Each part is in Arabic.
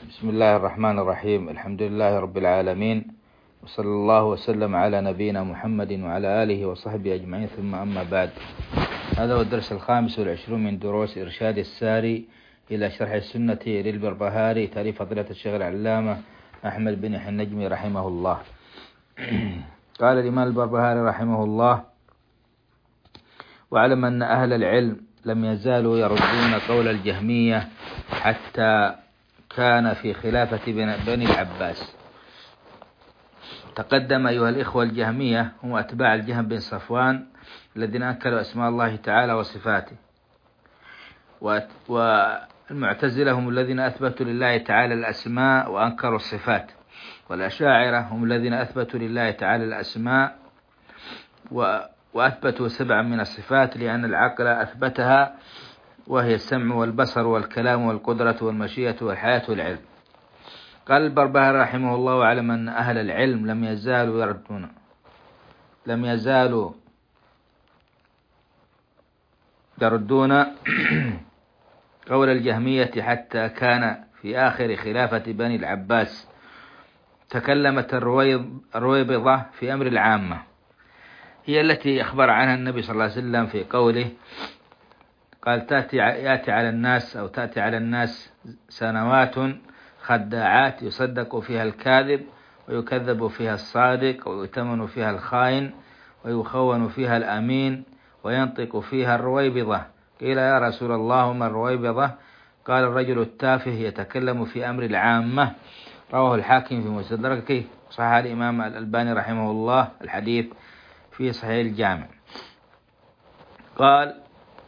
بسم الله الرحمن الرحيم. الحمد لله رب العالمين، وصلى الله وسلم على نبينا محمد وعلى آله وصحبه أجمعين، ثم أما بعد. هذا هو الدرس 25 من دروس إرشاد الساري إلى شرح السنة للبربهاري، تأليف فضيلة الشيخ العلامة أحمد بن النجمي رحمه الله. قال الإمام البربهاري رحمه الله: واعلم أن أهل العلم لم يزالوا يردون قول الجهمية حتى كان في خلافة بني العباس. تقدم أيها الإخوة الجهمية هم أتباع الجهم بن صفوان الذين أنكروا أسماء الله تعالى وصفاته، والمعتزلة هم الذين أثبتوا لله تعالى الأسماء وأنكروا الصفات، والأشاعرة هم الذين أثبتوا لله تعالى الأسماء وأثبتوا 7 من الصفات لأن العقل أثبتها، وهي السمع والبصر والكلام والقدرة والمشيئة والحياة والعلم. قال البربهاري رحمه الله: واعلم أن أهل العلم لم يزالوا يردون قول الجهمية حتى كان في آخر خلافة بني العباس. تكلمت الرويبضة في أمر العامة، هي التي أخبر عنها النبي صلى الله عليه وسلم في قوله، قال: تأتي على الناس سنوات خداعات يصدق فيها الكاذب ويكذب فيها الصادق ويؤتمن فيها الخائن ويخون فيها الأمين وينطق فيها الرويبضة. قيل: يا رسول الله ما الرويبضة؟ قال: الرجل التافه يتكلم في أمر العامة. رواه الحاكم في مستدركه، صحح الإمام الألباني رحمه الله الحديث في صحيح الجامع. قال: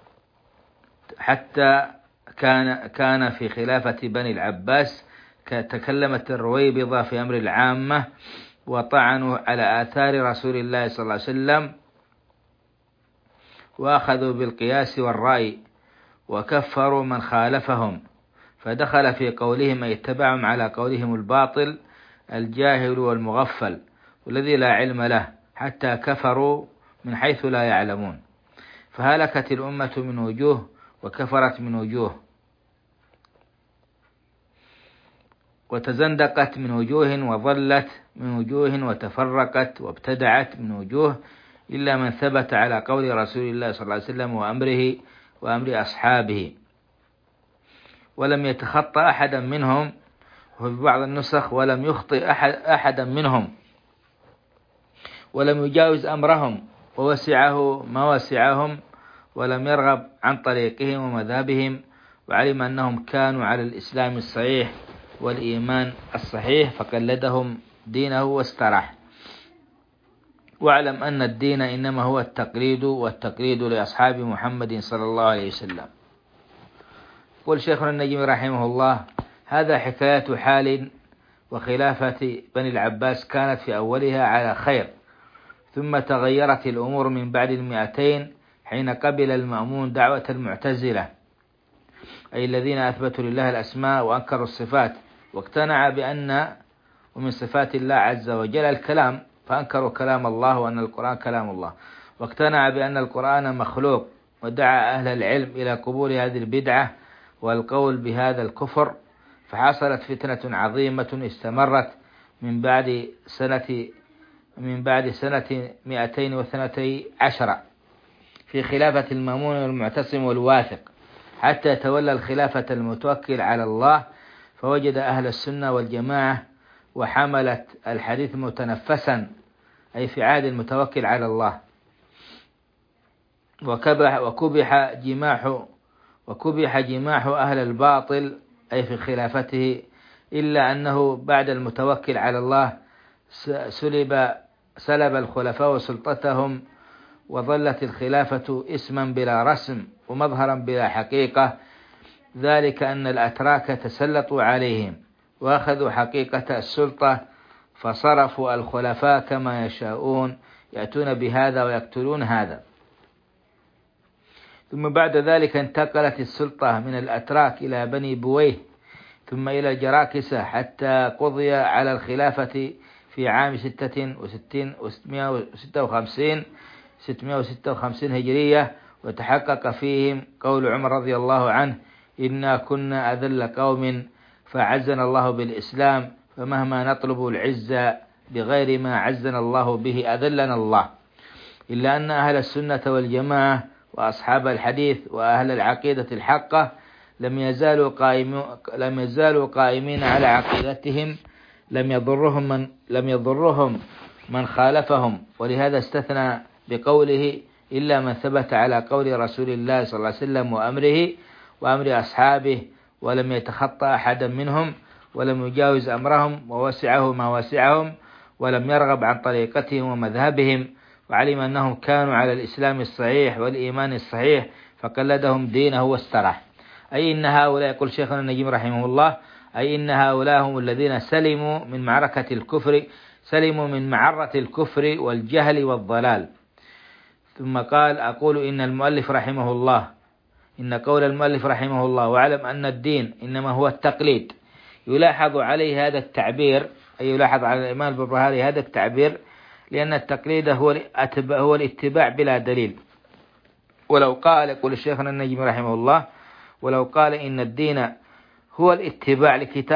حتى كان في خلافة بني العباس تكلمت الرويبضة في أمر العامة وطعنوا على آثار رسول الله صلى الله عليه وسلم، وأخذوا بالقياس والرأي وكفروا من خالفهم، فدخل في قولهم من يتبعهم على قولهم الباطل الجاهل والمغفل والذي لا علم له، حتى كفروا من حيث لا يعلمون، فهلكت الأمة من وجوه وكفرت من وجوه، وتزندقت من وجوه وضلت من وجوه وتفرقت وابتدعت من وجوه، إلا من ثبت على قول رسول الله صلى الله عليه وسلم وأمر أصحابه، ولم يتخطى أحدا منهم، وفي بعض النسخ ولم يخطئ أحدا منهم، ولم يجاوز أمرهم ووسعه ما وسعهم، ولم يرغب عن طريقهم ومذهبهم، وعلم أنهم كانوا على الإسلام الصحيح والإيمان الصحيح فقلدهم دينه واستراح. واعلم أن الدين إنما هو التقليد، والتقليد لأصحاب محمد صلى الله عليه وسلم. قل شيخنا النجمي رحمه الله: هذا حكاية حال وخلافة بني العباس كانت في أولها على خير، ثم تغيرت الأمور من بعد 200 حين قبل المأمون دعوة المعتزلة، أي الذين أثبتوا لله الأسماء وأنكروا الصفات، واقتنع بأن ومن صفات الله عز وجل الكلام، فأنكروا كلام الله وأن القرآن كلام الله، واقتنع بأن القرآن مخلوق، ودعا أهل العلم إلى قبول هذه البدعة والقول بهذا الكفر، فحصلت فتنة عظيمة استمرت من بعد سنة 212 في خلافة المأمون والمعتصم والواثق، حتى تولى الخلافة المتوكل على الله، فوجد أهل السنة والجماعة وحملت الحديث متنفسا، أي في عهد المتوكل على الله، وكبح جماح أهل الباطل، أي في خلافته، إلا أنه بعد المتوكل على الله سلب الخلفاء سلطتهم، وظلت الخلافة اسما بلا رسم ومظهرا بلا حقيقة، ذلك أن الأتراك تسلطوا عليهم وأخذوا حقيقة السلطة، فصرفوا الخلفاء كما يشاءون، يأتون بهذا ويقتلون هذا. ثم بعد ذلك انتقلت السلطة من الأتراك إلى بني بويه، ثم إلى الجراكسة، حتى قضي على الخلافة في عام 656 هجرية، وتحقق فيهم قول عمر رضي الله عنه: إنا كنا أذل قوم فعزنا الله بالإسلام، فمهما نطلب العزة بغير ما عزنا الله به أذلنا الله. إلا أن أهل السنة والجماعة وأصحاب الحديث وأهل العقيدة الحقة لم يزالوا قائمين على عقيدتهم، لم يضرهم من خالفهم. ولهذا استثنى بقوله: إلا من ثبت على قول رسول الله صلى الله عليه وسلم وأمر أصحابه، ولم يتخطى أحدا منهم، ولم يجاوز أمرهم، ووسعه ما وسعهم، ولم يرغب عن طريقتهم ومذهبهم، وعلم أنهم كانوا على الإسلام الصحيح والإيمان الصحيح، فقلدهم دينه واستراح. أي إن هؤلاء، يقول شيخنا النجيم رحمه الله، أي إن هؤلاء هم الذين سلموا من معرة الكفر والجهل والضلال. ثم قال: أقول إن قول المؤلف رحمه الله: واعلم أن الدين إنما هو التقليد. يلاحظ عليه هذا التعبير، أي يلاحظ على الإمام البربهاري هذا التعبير، لأن التقليد هو الاتباع بلا دليل. ولو قال، يقول الشيخ النجم رحمه الله، ولو قال إن الدين هو الاتباع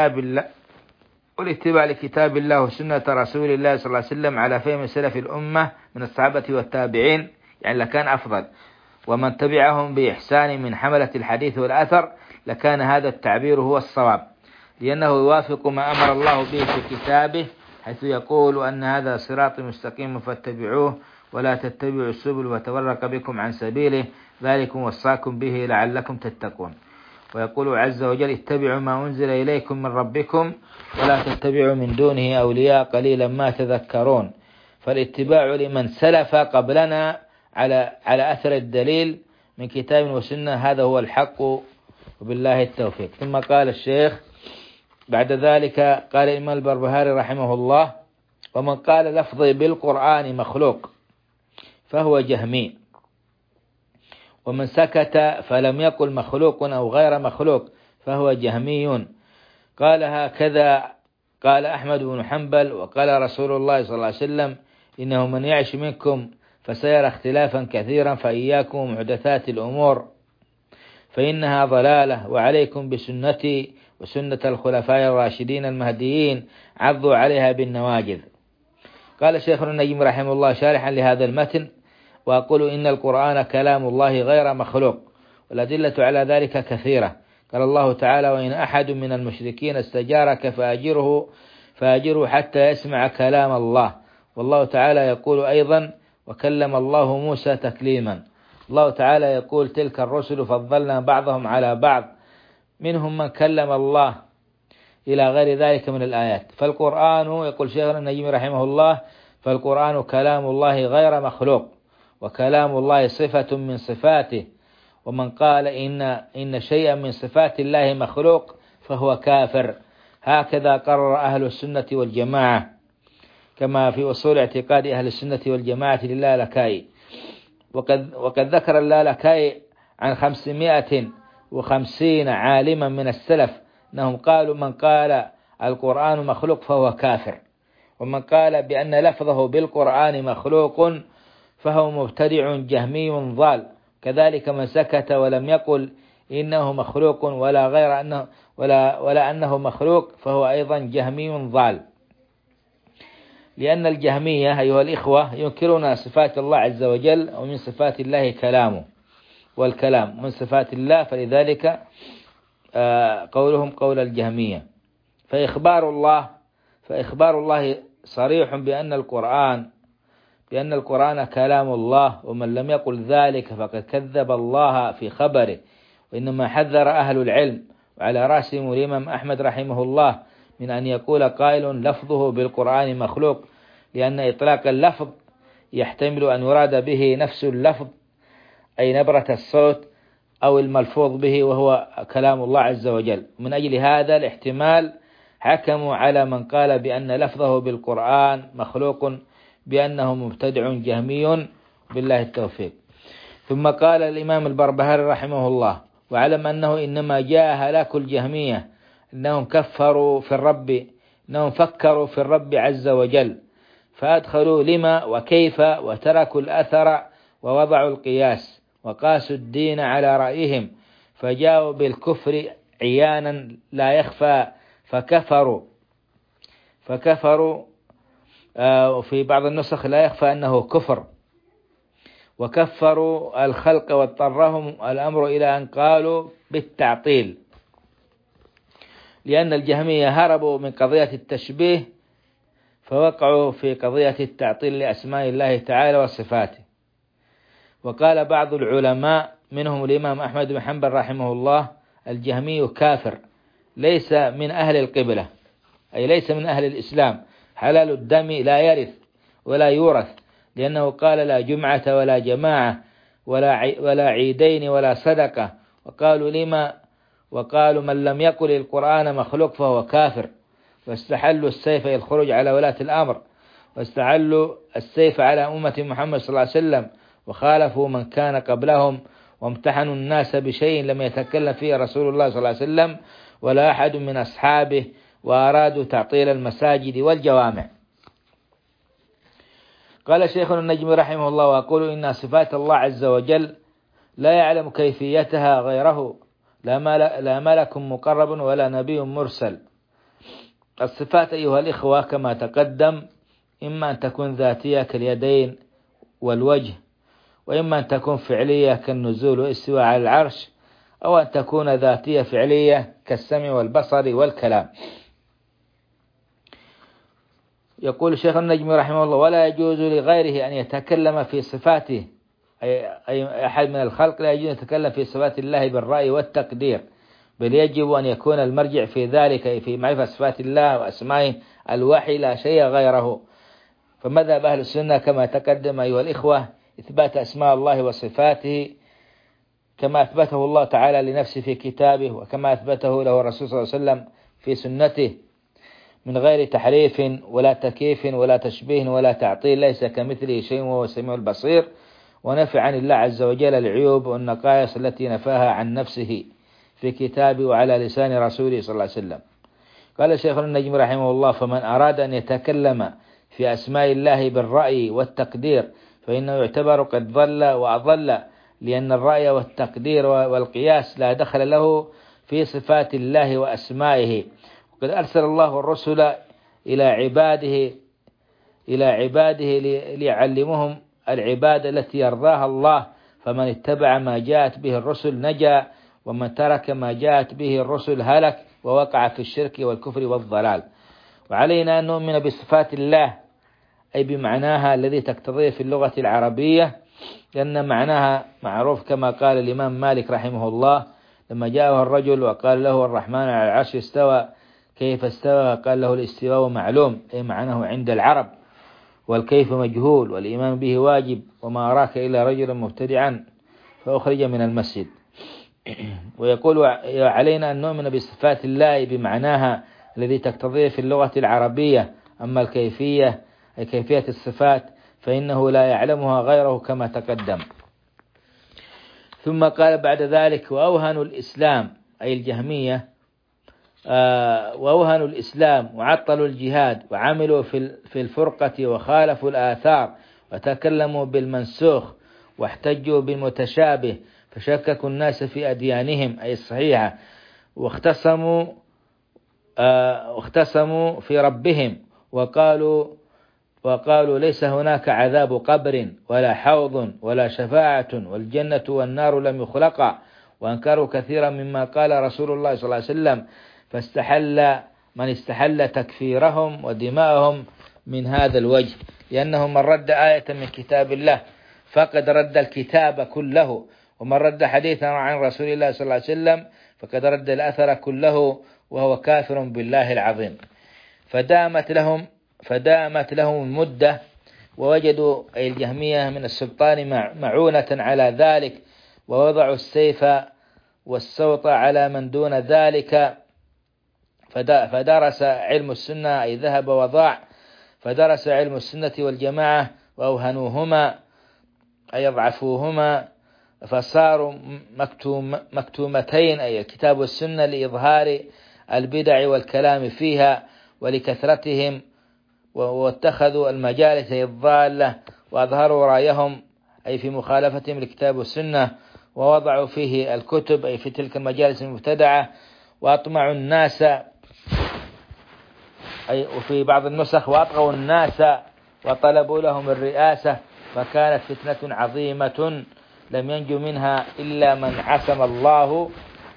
لكتاب الله وسنة رسول الله صلى الله عليه وسلم على فهم سلف الأمة من الصحابة والتابعين، يعني لكان أفضل، ومن تبعهم بإحسان من حملة الحديث والأثر، لكان هذا التعبير هو الصواب، لأنه يوافق ما أمر الله به في كتابه، حيث يقول أن هذا صراط مستقيم فاتبعوه ولا تتبعوا السبل وتفرق بكم عن سبيله، ذلكم وصاكم به لعلكم تتقون. ويقول عز وجل: اتبعوا ما أنزل إليكم من ربكم ولا تتبعوا من دونه أولياء قليلا ما تذكرون. فالاتباع لمن سلف قبلنا على أثر الدليل من كتاب وسنة، هذا هو الحق، وبالله التوفيق. ثم قال الشيخ بعد ذلك، قال الإمام البربهاري رحمه الله: ومن قال لفظي بالقرآن مخلوق فهو جهمي، ومن سكت فلم يقل مخلوق أو غير مخلوق فهو جهمي. قال هكذا قال أحمد بن حنبل، وقال رسول الله صلى الله عليه وسلم: إنه من يعش منكم فسيرى اختلافا كثيرا، فإياكم ومحدثات الأمور فإنها ضلالة، وعليكم بسنتي وسنة الخلفاء الراشدين المهديين، عضوا عليها بالنواجذ. قال شيخنا النجم رحمه الله شارحا لهذا المتن: وأقول إن القرآن كلام الله غير مخلوق، والأدلة على ذلك كثيرة. قال الله تعالى: وإن أحد من المشركين استجارك فأجره حتى يسمع كلام الله. والله تعالى يقول أيضا: وكلم الله موسى تكليما. الله تعالى يقول: تلك الرسل فضلنا بعضهم على بعض، منهم من كلم الله، إلى غير ذلك من الآيات. فالقرآن، يقول شيخنا النجم رحمه الله، فالقرآن كلام الله غير مخلوق، وكلام الله صفة من صفاته. ومن قال إن شيئا من صفات الله مخلوق فهو كافر. هكذا قرر أهل السنة والجماعة، كما في أصول اعتقاد أهل السنة والجماعة للالكائي. وقد ذكر اللالكائي عن 550 عالما من السلف أنهم قالوا: من قال القرآن مخلوق فهو كافر، ومن قال بأن لفظه بالقرآن مخلوق فهو مبتدع جهمي ضال. كذلك من سكت ولم يقل إنه مخلوق ولا أنه مخلوق فهو أيضا جهمي ضال. لأن الجهمية أيها الإخوة ينكرون صفات الله عز وجل، ومن صفات الله كلامه، والكلام من صفات الله، فلذلك قولهم قول الجهمية. فإخبار الله صريح بأن القرآن كلام الله، ومن لم يقل ذلك فقد كذب الله في خبره. وإنما حذر أهل العلم، وعلى رأسهم الإمام أحمد رحمه الله، من أن يقول قائل لفظه بالقرآن مخلوق، لأن إطلاق اللفظ يحتمل أن يراد به نفس اللفظ، أي نبرة الصوت أو الملفوظ به، وهو كلام الله عز وجل. من أجل هذا الاحتمال حكموا على من قال بأن لفظه بالقرآن مخلوق بأنه مبتدع جهمي، بالله التوفيق. ثم قال الإمام البربهاري رحمه الله: واعلم أنه إنما جاء هلاك الجهمية أنهم فكروا في الرب عز وجل، فأدخلوا لما وكيف، وتركوا الأثر ووضعوا القياس، وقاسوا الدين على رأيهم، فجاءوا بالكفر عيانا لا يخفى فكفروا في بعض النسخ لا يخفى أنه كفر، وكفروا الخلق واضطرهم الأمر إلى أن قالوا بالتعطيل، لأن الجهمية هربوا من قضية التشبيه فوقعوا في قضية التعطيل لأسماء الله تعالى وصفاته. وقال بعض العلماء منهم الإمام أحمد بن حنبل رحمه الله: الجهمي كافر ليس من أهل القبلة، أي ليس من أهل الإسلام، حلال الدم لا يرث ولا يورث، لأنه قال لا جمعة ولا جماعة ولا عيدين ولا صدقة. وقالوا من لم يقل القرآن مخلوق فهو كافر، واستحلوا السيف الخروج على ولاة الأمر، واستحلوا السيف على أمة محمد صلى الله عليه وسلم، وخالفوا من كان قبلهم، وامتحنوا الناس بشيء لم يتكلم فيه رسول الله صلى الله عليه وسلم ولا أحد من أصحابه، وأرادوا تعطيل المساجد والجوامع. قال شيخنا النجمي رحمه الله: وأقول إن صفات الله عز وجل لا يعلم كيفيتها غيره، لا ملك مقرب ولا نبي مرسل. الصفات أيها الإخوة كما تقدم إما أن تكون ذاتية كاليدين والوجه، وإما أن تكون فعلية كالنزول والاستواء على العرش، أو أن تكون ذاتية فعلية كالسمع والبصر والكلام. يقول شيخ النجمي رحمه الله: ولا يجوز لغيره أن يتكلم في صفاته، أي أحد من الخلق لا يجوز أن يتكلم في صفات الله بالرأي والتقدير، بل يجب أن يكون المرجع في ذلك في معرفة صفات الله وأسمائه الوحي لا شيء غيره. فمذهب أهل السنة كما تقدم أيها الإخوة إثبات أسماء الله وصفاته كما أثبته الله تعالى لنفسه في كتابه، وكما أثبته له الرسول صلى الله عليه وسلم في سنته، من غير تحريف ولا تكييف ولا تشبيه ولا تعطيل، ليس كمثله شيء وهو السميع البصير، ونفي عن الله عز وجل العيوب والنقائص التي نفاها عن نفسه في كتابه وعلى لسان رسوله صلى الله عليه وسلم. قال شيخ النجم رحمه الله: فمن أراد أن يتكلم في أسماء الله بالرأي والتقدير فإنه يعتبر قد ضل وأضل، لأن الرأي والتقدير والقياس لا دخل له في صفات الله وأسمائه. وقد أرسل الله الرسل إلى عباده ليعلمهم العبادة التي يرضاها الله، فمن اتبع ما جاءت به الرسل نجا، ومن ترك ما جاءت به الرسل هلك ووقع في الشرك والكفر والضلال. وعلينا أن نؤمن بصفات الله أي بمعناها الذي تقتضيه في اللغة العربية، لأن معناها معروف، كما قال الإمام مالك رحمه الله لما جاءه الرجل وقال له الرحمن على العرش استوى، كيف استوى؟ قال له الاستواء معلوم، أي معناه عند العرب، والكيف مجهول، والإيمان به واجب، وما أراك إلا رجلا مبتدعا فأخرج من المسجد. ويقول: علينا أن نؤمن بصفات الله بمعناها الذي تقتضيه في اللغة العربية، أما الكيفية أي كيفية الصفات فإنه لا يعلمها غيره كما تقدم. ثم قال بعد ذلك: وأوهنوا الإسلام أي الجهمية، وأوهنوا الإسلام وعطلوا الجهاد وعملوا في الفرقة وخالفوا الآثار وتكلموا بالمنسوخ واحتجوا بالمتشابه، فشككوا الناس في أديانهم أي الصحيحة، واختصموا في ربهم، وقالوا ليس هناك عذاب قبر ولا حوض ولا شفاعة والجنة والنار لم يخلقا، وأنكروا كثيرا مما قال رسول الله صلى الله عليه وسلم، فاستحل من استحل تكفيرهم ودماءهم من هذا الوجه، لأنه من رد آية من كتاب الله فقد رد الكتاب كله، ومن رد حديثا عن رسول الله صلى الله عليه وسلم فقد رد الأثر كله، وهو كافر بالله العظيم. فدامت لهم المدة، ووجدوا أي الجهمية من السلطان معونة على ذلك، ووضعوا السيف والسوط على من دون ذلك، فدرس علم السنة أي ذهب وضاع، فدرس علم السنة والجماعة وأوهنوهما أي يضعفوهما، فصاروا مكتومتين أي الكتاب والسنة لإظهار البدع والكلام فيها ولكثرتهم، واتخذوا المجالس الضالة وأظهروا رأيهم أي في مخالفتهم للكتاب والسنة، ووضعوا فيه الكتب أي في تلك المجالس المبتدعة، وأطمعوا الناس وفي بعض النسخ وأطغوا الناس وطلبوا لهم الرئاسة، فكانت فتنة عظيمة لم ينجو منها إلا من عصم الله.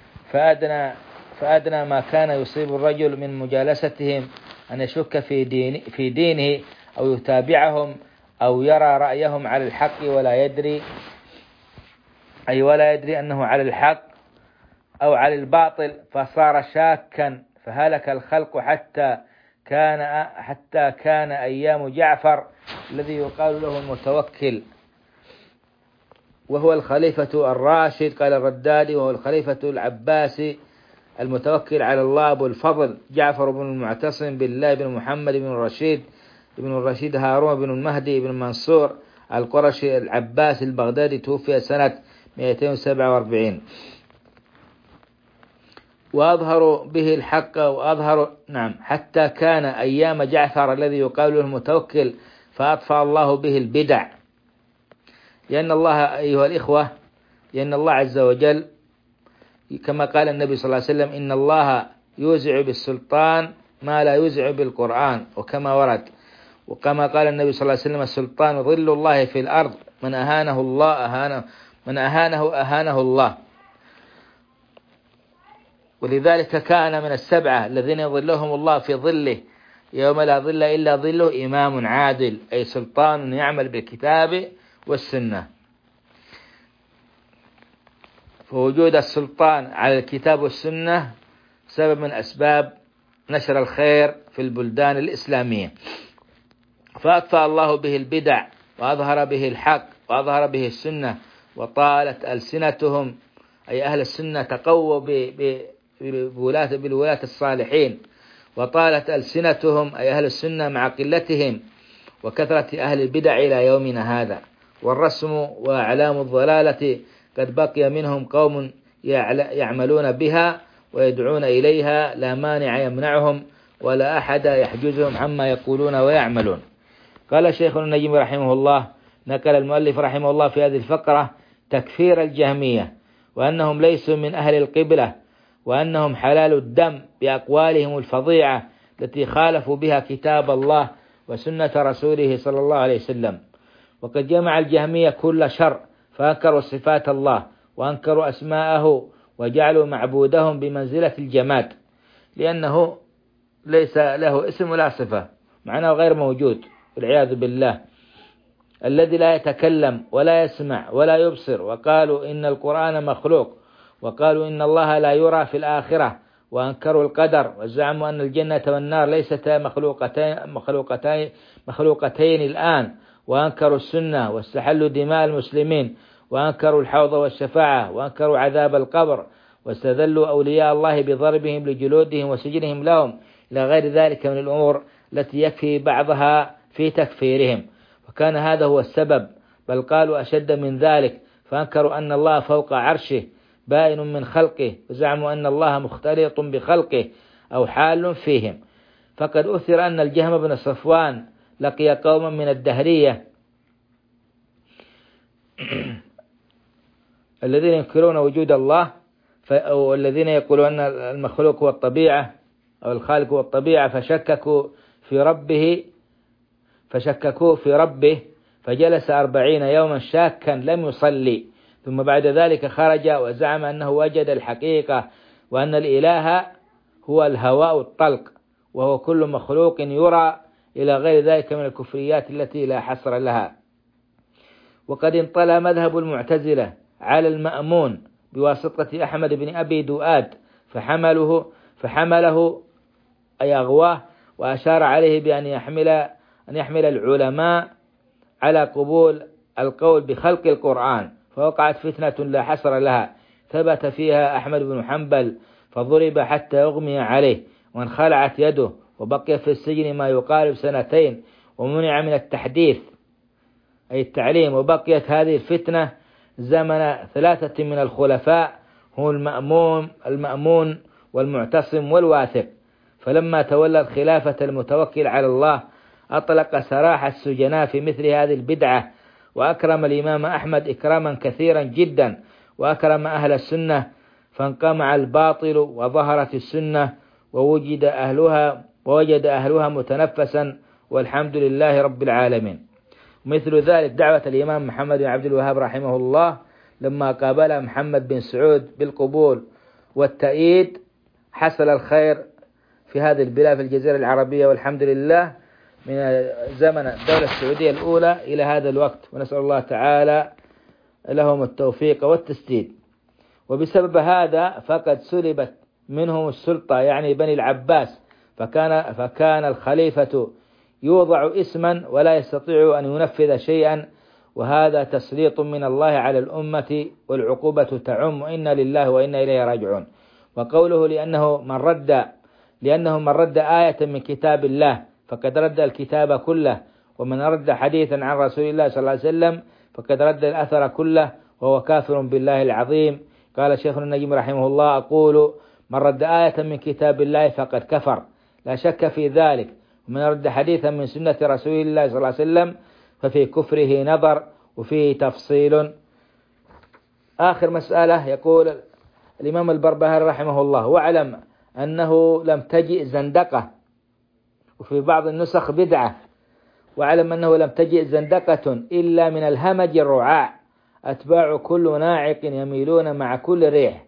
فأدنى ما كان يصيب الرجل من مجالستهم أن يشك في دينه أو يتابعهم أو يرى رأيهم على الحق ولا يدري أنه على الحق أو على الباطل، فصار شاكا، فهلك الخلق حتى كان أيام جعفر الذي يقال له المتوكل، وهو الخليفة الراشد. قال الردادي: وهو الخليفة العباسي المتوكل على الله أبو الفضل جعفر بن المعتصم بالله بن محمد بن الرشيد هارون بن المهدي بن منصور القرشي العباسي البغدادي، توفي سنة 247. وأظهر به الحق حتى كان أيام جعفر الذي يقال له المتوكل، فأطفأ الله به البدع. لأن الله أيها الإخوة، لأن الله عز وجل كما قال النبي صلى الله عليه وسلم: إن الله يوزع بالسلطان ما لا يوزع بالقرآن، وكما ورد. وكما قال النبي صلى الله عليه وسلم: السلطان ظل الله في الأرض، من أهانه الله. ولذلك كان من السبعة الذين يظلهم الله في ظله يوم لا ظل إلا ظله إمام عادل، أي سلطان يعمل بالكتاب والسنة. فوجود السلطان على الكتاب والسنة سبب من أسباب نشر الخير في البلدان الإسلامية. فأطفأ الله به البدع وأظهر به الحق وأظهر به السنة، وطالت ألسنتهم، أي أهل السنة تقووا بالولاة الصالحين، وطالت ألسنتهم أي أهل السنة مع قلتهم وكثرة أهل البدع إلى يومنا هذا. والرسم وأعلام الضلالة قد بقي منهم قوم يعملون بها ويدعون إليها، لا مانع يمنعهم ولا أحد يحجزهم عما يقولون ويعملون. قال شيخنا النجم رحمه الله: نقل المؤلف رحمه الله في هذه الفقرة تكفير الجهمية، وأنهم ليسوا من أهل القبلة، وأنهم حلال الدم بأقوالهم الفظيعة التي خالفوا بها كتاب الله وسنة رسوله صلى الله عليه وسلم. وقد جمع الجهمية كل شر، فأنكروا صفات الله وأنكروا أسماءه وجعلوا معبودهم بمنزلة الجماد، لأنه ليس له اسم ولا صفة، معناه غير موجود والعياذ بالله، الذي لا يتكلم ولا يسمع ولا يبصر. وقالوا إن القرآن مخلوق، وقالوا إن الله لا يرى في الآخرة، وأنكروا القدر، وزعموا أن الجنة والنار ليستا مخلوقتين الآن، وأنكروا السنة واستحلوا دماء المسلمين، وأنكروا الحوض والشفاعة، وأنكروا عذاب القبر، واستذلوا أولياء الله بضربهم لجلودهم وسجنهم لهم، إلى غير ذلك من الأمور التي يكفي بعضها في تكفيرهم. وكان هذا هو السبب، بل قالوا أشد من ذلك، فأنكروا أن الله فوق عرشه بائن من خلقه، وزعموا أن الله مختلط بخلقه أو حال فيهم. فقد أثر أن الجهم بن صفوان لقي قوما من الدهرية الذين ينكرون وجود الله، أو الذين يقولون أن المخلوق هو الطبيعة أو الخالق هو الطبيعة، فشككوا في ربه فجلس 40 يوما شاكا لم يصلي، ثم بعد ذلك خرج وزعم أنه وجد الحقيقة، وأن الإله هو الهواء الطلق، وهو كل مخلوق يرى، إلى غير ذلك من الكفريات التي لا حصر لها. وقد انطلى مذهب المعتزلة على المأمون بواسطة أحمد بن أبي دؤاد، فحمله أي أغواه، وأشار عليه بأن يحمل العلماء على قبول القول بخلق القرآن، فوقعت فتنة لا حصر لها، ثبت فيها أحمد بن حنبل فضرب حتى أغمي عليه وانخلعت يده، وبقي في السجن ما يقارب 2 ومنع من التحديث أي التعليم. وبقيت هذه الفتنة زمن 3 من الخلفاء، هم المأمون والمعتصم والواثق. فلما تولى الخلافة المتوكل على الله أطلق سراح السجناء في مثل هذه البدعة، وأكرم الإمام أحمد إكراما كثيرا جدا، وأكرم أهل السنة، فانقمع الباطل وظهرت السنة ووجد أهلها ووجد أهلها متنفسا، والحمد لله رب العالمين. مثل ذلك دعوة الإمام محمد بن عبد الوهاب رحمه الله لما قابل محمد بن سعود بالقبول والتأييد، حصل الخير في هذه البلاد في الجزيرة العربية، والحمد لله، من زمن الدولة السعودية الأولى إلى هذا الوقت، ونسأل الله تعالى لهم التوفيق والتسديد. وبسبب هذا فقد سلبت منهم السلطة، يعني بني العباس، فكان الخليفة يوضع اسما ولا يستطيع أن ينفذ شيئا، وهذا تسليط من الله على الأمة، والعقوبة تعم، إنا لله وإنا إليه راجعون. وقوله لأنه من رد آية من كتاب الله فقد رد الكتاب كله، ومن رد حديثا عن رسول الله صلى الله عليه وسلم فقد رد الأثر كله، وهو كافر بالله العظيم. قال شيخنا النجم رحمه الله: أقول من رد آية من كتاب الله فقد كفر، لا شك في ذلك، ومن رد حديثا من سنة رسول الله صلى الله عليه وسلم ففي كفره نظر وفيه تفصيل. آخر مسألة، يقول الإمام البربهاري رحمه الله: واعلم أنه لم تجئ زندقة، وفي بعض النسخ بدعة، واعلم أنه لم تجئ زندقة إلا من الهمج الرعاع، أتباع كل ناعق يميلون مع كل ريح،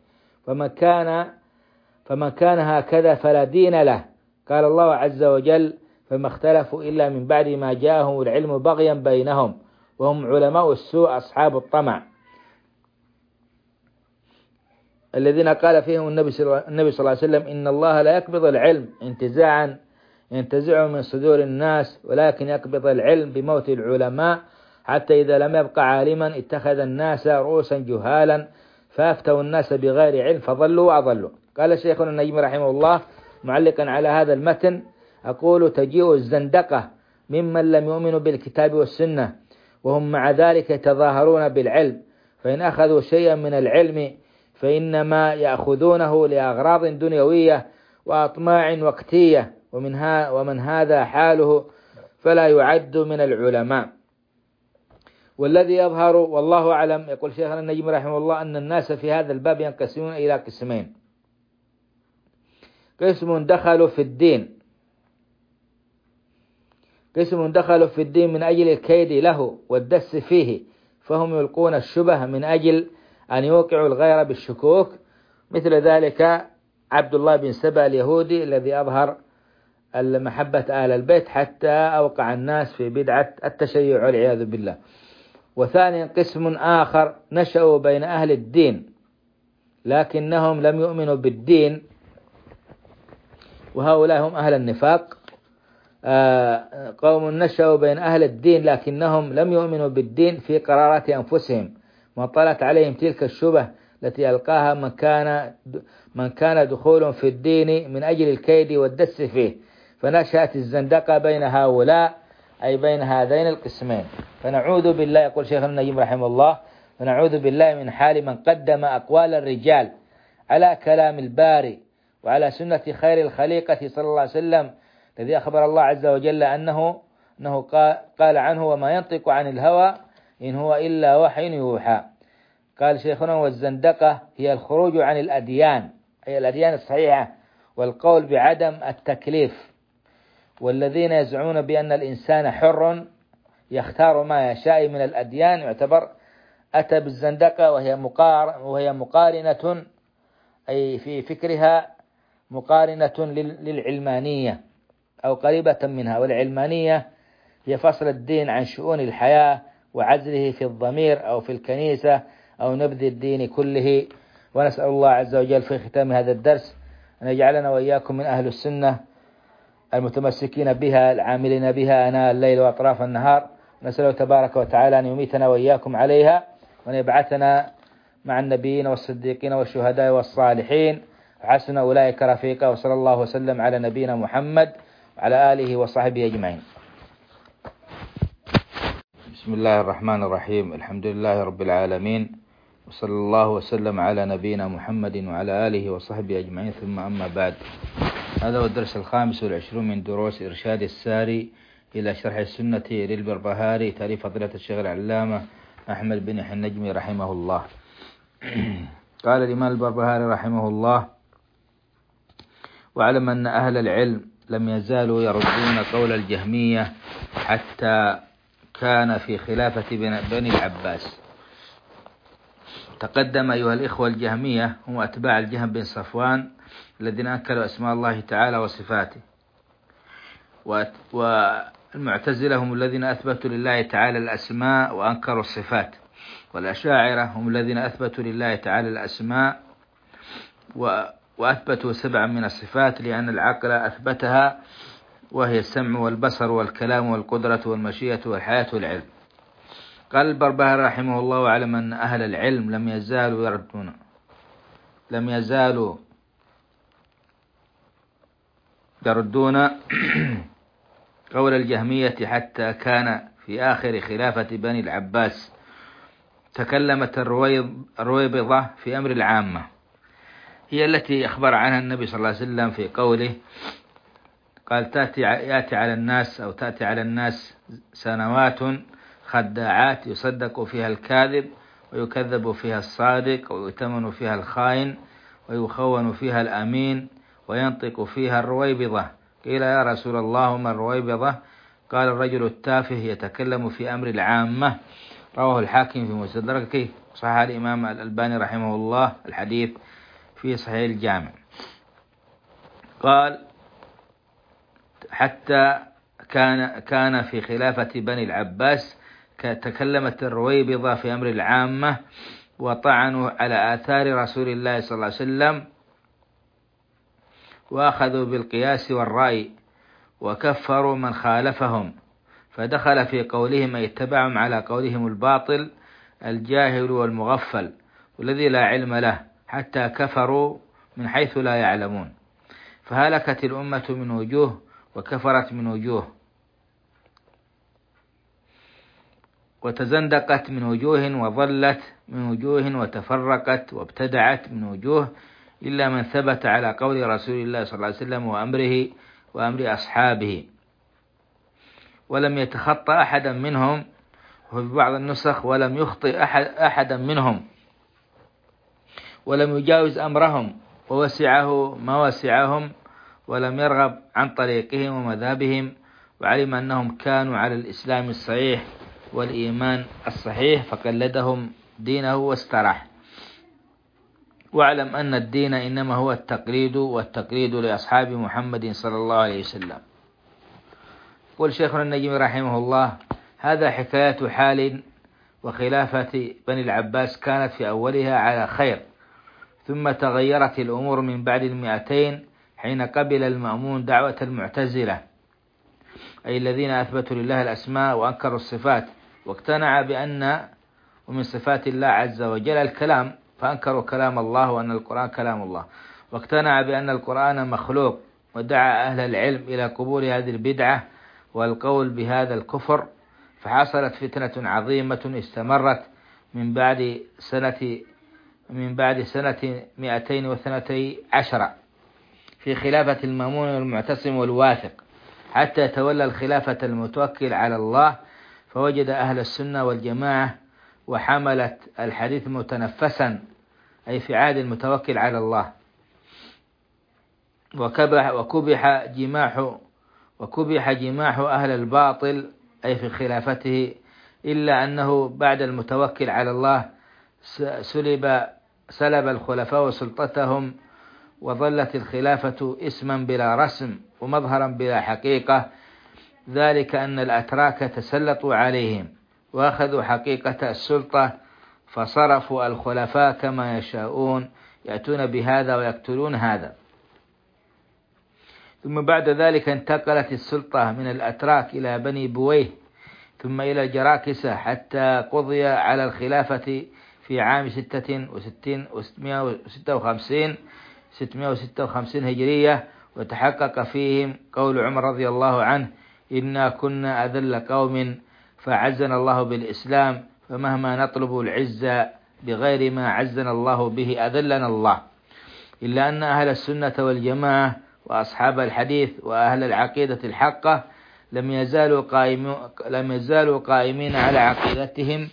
فمن كان هكذا فلا دين له. قال الله عز وجل: فما اختلفوا إلا من بعد ما جاءهم العلم بغيا بينهم، وهم علماء السوء أصحاب الطمع، الذين قال فيهم النبي صلى الله عليه وسلم: إن الله لا يقبض العلم انتزاعا ينتزعه من صدور الناس، ولكن يقبض العلم بموت العلماء، حتى إذا لم يبق عالما اتخذ الناس رؤوسا جهالا فأفتوا الناس بغير علم فضلوا وأضلوا. قال شيخنا النجم رحمه الله معلقا على هذا المتن: أقول تجيء الزندقة ممن لم يؤمنوا بالكتاب والسنة، وهم مع ذلك يتظاهرون بالعلم، فإن أخذوا شيئا من العلم فإنما يأخذونه لأغراض دنيوية وأطماع وقتية، ومن هذا حاله فلا يعد من العلماء. والذي يظهر والله أعلم، يقول شيخنا النجم رحمه الله، أن الناس في هذا الباب ينقسمون إلى قسمين: قسم دخلوا في الدين من أجل الكيد له والدس فيه، فهم يلقون الشبه من أجل أن يوقعوا الغير بالشكوك، مثل ذلك عبد الله بن سبأ اليهودي الذي أظهر المحبة آل البيت حتى أوقع الناس في بدعة التشيع والعياذ بالله. وثاني قسم آخر نشأوا بين أهل الدين لكنهم لم يؤمنوا بالدين، وهؤلاء هم أهل النفاق. قوم نشأوا بين أهل الدين لكنهم لم يؤمنوا بالدين في قرارات أنفسهم، وطلت عليهم تلك الشبه التي ألقاها من كان دخول في الدين من أجل الكيد والدس فيه، فنشأت الزندقة بين هؤلاء، أي بين هذين القسمين. فنعوذ بالله، يقول شيخنا النجم رحمه الله: فنعوذ بالله من حال من قدم أقوال الرجال على كلام الباري وعلى سنة خير الخليقة صلى الله عليه وسلم، الذي أخبر الله عز وجل أنه قال عنه: وما ينطق عن الهوى إن هو إلا وحي يوحى. قال شيخنا: والزندقة هي الخروج عن الأديان، أي الأديان الصحيحة، والقول بعدم التكليف. والذين يزعمون بأن الإنسان حر يختار ما يشاء من الأديان يعتبر أتى بالزندقة، وهي مقارنة، أي في فكرها مقارنة للعلمانية أو قريبة منها. والعلمانية هي فصل الدين عن شؤون الحياة وعزله في الضمير أو في الكنيسة أو نبذ الدين كله. ونسأل الله عز وجل في ختام هذا الدرس أن يجعلنا وإياكم من أهل السنة المتمسكين بها العاملين بها آناء الليل وأطراف النهار. نسأله تبارك وتعالى أن يميتنا وإياكم عليها، وأن يبعثنا مع النبيين والصديقين والشهداء والصالحين، وحسن أولئك رفيقا. وصلى الله وسلم على نبينا محمد وعلى آله وصحبه أجمعين. بسم الله الرحمن الرحيم، الحمد لله رب العالمين، وصلى الله وسلم على نبينا محمد وعلى آله وصحبه أجمعين، ثم أما بعد. هذا هو الدرس 25 من دروس إرشاد الساري إلى شرح السنة للبربهاري، تأليف فضيلة الشيخ العلامة أحمد بن يحيى النجمي رحمه الله. قال الإمام البربهاري رحمه الله: واعلم أن أهل العلم لم يزالوا يردون قول الجهمية حتى كان في خلافة بني العباس. تقدم أيها الإخوة الجهمية هم أتباع الجهم بن صفوان الذين أنكروا أسماء الله تعالى وصفاته، والمعتزلة هم الذين أثبتوا لله تعالى الأسماء وأنكروا الصفات، والأشاعرة هم الذين أثبتوا لله تعالى الأسماء وأثبتوا 7 من الصفات لأن العقل أثبتها، وهي السمع والبصر والكلام والقدرة والمشيئة والحياة والعلم. قال البربهاري رحمه الله: واعلم أن أهل العلم لم يزالوا يردون قول الجهمية حتى كان في آخر خلافة بني العباس. تكلمت الرويبضة في أمر العامة، هي التي أخبر عنها النبي صلى الله عليه وسلم في قوله، قال: تأتي على الناس سنوات خداعات يصدق فيها الكاذب ويكذب فيها الصادق ويؤتمن فيها الخائن ويخون فيها الأمين وينطق فيها الرويبضة. قيل: يا رسول الله ما الرويبضة؟ قال: الرجل التافه يتكلم في أمر العامة. رواه الحاكم في مستدركه، صحح الإمام الألباني رحمه الله الحديث في صحيح الجامع. قال: حتى كان في خلافة بني العباس تكلمت الرويبضة في أمر العامة وطعنوا على آثار رسول الله صلى الله عليه وسلم، وأخذوا بالقياس والرأي وكفروا من خالفهم، فدخل في قولهم أي اتبعهم على قولهم الباطل الجاهل والمغفل والذي لا علم له، حتى كفروا من حيث لا يعلمون، فهلكت الأمة من وجوه وكفرت من وجوه وتزندقت من وجوه وضلت من وجوه وتفرقت وابتدعت من وجوه، إلا من ثبت على قول رسول الله صلى الله عليه وسلم وأمر أصحابه، ولم يتخطى أحدا منهم، وفي بعض النسخ ولم يخطئ أحدا منهم، ولم يجاوز أمرهم ووسعه ما وسعهم، ولم يرغب عن طريقهم ومذهبهم، وعلم أنهم كانوا على الإسلام الصحيح والإيمان الصحيح فقلدهم دينه واستراح. واعلم أن الدين إنما هو التقليد، والتقليد لأصحاب محمد صلى الله عليه وسلم. قل شيخنا النجم رحمه الله: هذا حكاية حال وخلافة بني العباس كانت في أولها على خير، ثم تغيرت الأمور من بعد 200 حين قبل المأمون دعوة المعتزلة، أي الذين أثبتوا لله الأسماء وأنكروا الصفات، واقتنع بأن ومن صفات الله عز وجل الكلام، فأنكروا كلام الله وأن القرآن كلام الله، واقتنع بأن القرآن مخلوق، ودعا أهل العلم إلى قبول هذه البدعة والقول بهذا الكفر، فحصلت فتنة عظيمة استمرت من بعد سنة 212 في خلافة المأمون والمعتصم والواثق، حتى تولى الخلافة المتوكل على الله، فوجد أهل السنة والجماعة وحملت الحديث متنفسا، أي في عهد المتوكل على الله، وكبح جماح أهل الباطل، أي في خلافته، إلا أنه بعد المتوكل على الله سلب الخلفاء سلطتهم، وظلت الخلافة اسما بلا رسم ومظهرا بلا حقيقة، ذلك أن الأتراك تسلطوا عليهم وأخذوا حقيقة السلطة، فصرفوا الخلفاء كما يشاءون، يأتون بهذا ويقتلون هذا. ثم بعد ذلك انتقلت السلطة من الأتراك إلى بني بويه، ثم إلى الجراكسة، حتى قضي على الخلافة في عام 656 هجرية، وتحقق فيهم قول عمر رضي الله عنه: إنا كنا أذل قوم فعزنا الله بالإسلام، فمهما نطلب العزة بغير ما عزنا الله به أذلنا الله. إلا أن أهل السنة والجماعة وأصحاب الحديث وأهل العقيدة الحقة لم يزالوا قائمين على عقيدتهم،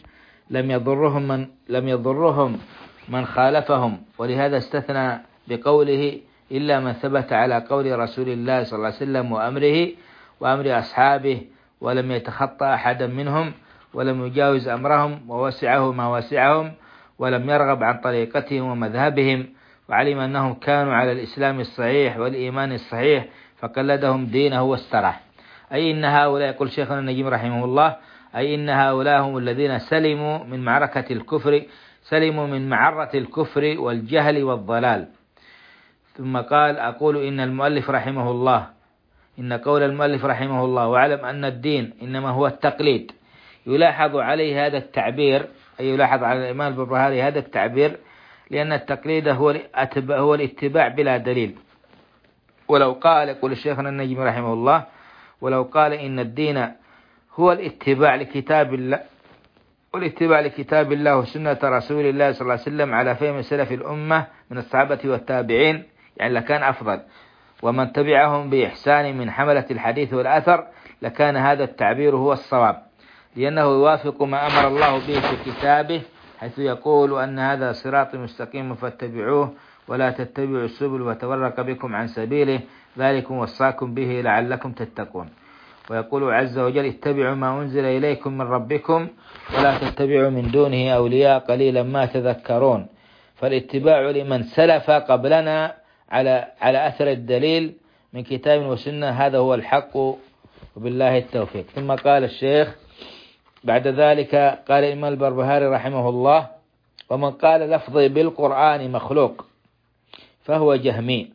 لم يضرهم من خالفهم، ولهذا استثنى بقوله: إلا من ثبت على قول رسول الله صلى الله عليه وسلم وأمره وأمر أصحابه، ولم يتخطى أحدا منهم، ولم يجاوز أمرهم، ووسعه ما وسعهم، ولم يرغب عن طريقتهم ومذهبهم، وعلم أنهم كانوا على الإسلام الصحيح والإيمان الصحيح، فقلدهم دينه واستراح. أي إن هؤلاء، يقول شيخنا النجيم رحمه الله، أي إن هؤلاء هم الذين سلموا من معركة الكفر، سلموا من معرة الكفر والجهل والضلال. ثم قال: أقول إن المؤلف رحمه الله، إن قول المؤلف رحمه الله: واعلم أن الدين إنما هو التقليد. يلاحظ عليه هذا التعبير، أي يلاحظ على الإمام البربهاري هذا التعبير، لأن التقليد هو الاتباع بلا دليل. ولو قال، يقول الشيخنا النجم رحمه الله، ولو قال إن الدين هو الاتباع لكتاب الله، والاتباع لكتاب الله وسنة رسول الله صلى الله عليه وسلم على فهم سلف الأمة من الصحابة والتابعين، يعني لكان أفضل، ومن تبعهم بإحسان من حملة الحديث والأثر، لكان هذا التعبير هو الصواب، لأنه يوافق ما أمر الله به في كتابه، حيث يقول أن هذا صراط مستقيم فاتبعوه ولا تتبعوا السبل وتفرق بكم عن سبيله، ذلكم وصاكم به لعلكم تتقون. ويقول عز وجل: اتبعوا ما أنزل إليكم من ربكم ولا تتبعوا من دونه أولياء قليلا ما تذكرون. فالاتباع لمن سلف قبلنا على أثر الدليل من كتاب وسنة، هذا هو الحق، وبالله التوفيق. ثم قال الشيخ بعد ذلك، قال الإمام البربهاري رحمه الله: ومن قال لفظي بالقرآن مخلوق فهو جهمي،